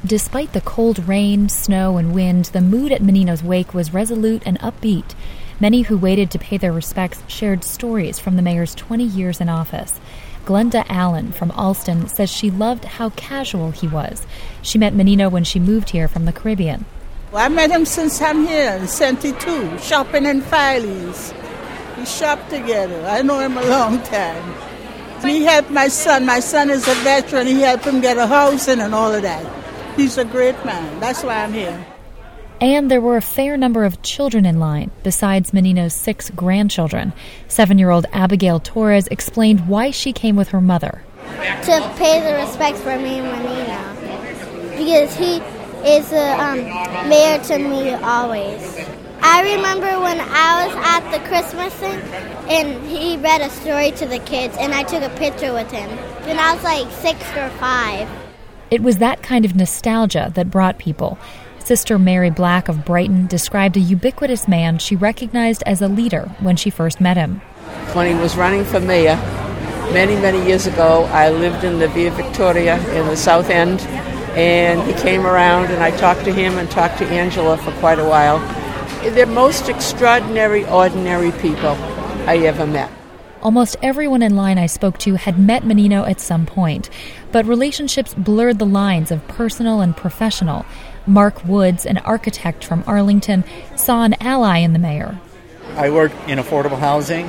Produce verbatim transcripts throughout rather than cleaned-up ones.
Despite the cold rain, snow, and wind, the mood at Menino's wake was resolute and upbeat. Many who waited to pay their respects shared stories from the mayor's twenty years in office. Glenda Allen from Alston says she loved how casual he was. She met Menino when she moved here from the Caribbean. Well, I met him since I'm here in seventy-two, shopping in Filey's. We shopped together. I know him a long time. He helped my son. My son is a veteran. He helped him get a house and all of that. He's a great man. That's why I'm here. And there were a fair number of children in line, besides Menino's six grandchildren. Seven-year-old Abigail Torres explained why she came with her mother. To pay the respects for me and Menino, because he is a um, mayor to me always. I remember when I was at the Christmas thing, and he read a story to the kids, and I took a picture with him. And I was like six or five. It was that kind of nostalgia that brought people. Sister Mary Black of Brighton described a ubiquitous man she recognized as a leader when she first met him. When he was running for mayor many, many years ago, I lived in the Via Victoria in the South End, and he came around and I talked to him and talked to Angela for quite a while. They're most extraordinary, ordinary people I ever met. Almost everyone in line I spoke to had met Menino at some point, but relationships blurred the lines of personal and professional. Mark Woods, an architect from Arlington, saw an ally in the mayor. I worked in affordable housing,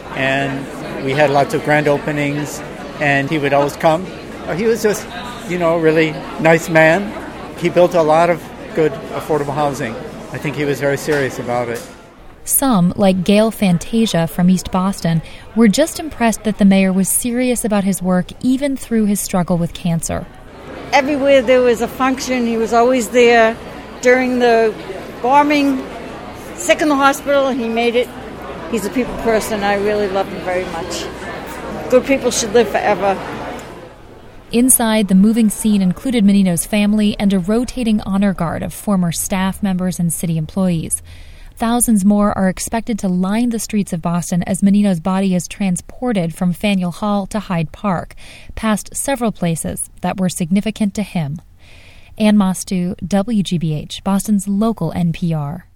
and we had lots of grand openings, and he would always come. He was just, you know, a really nice man. He built a lot of good affordable housing. I think he was very serious about it. Some, like Gail Fantasia from East Boston, were just impressed that the mayor was serious about his work even through his struggle with cancer. Everywhere there was a function, he was always there. During the bombing, sick in the hospital, he made it. He's a people person. I really love him very much. Good people should live forever. Inside, the moving scene included Menino's family and a rotating honor guard of former staff members and city employees. Thousands more are expected to line the streets of Boston as Menino's body is transported from Faneuil Hall to Hyde Park, past several places that were significant to him. Ann Mostu, W G B H, Boston's local N P R.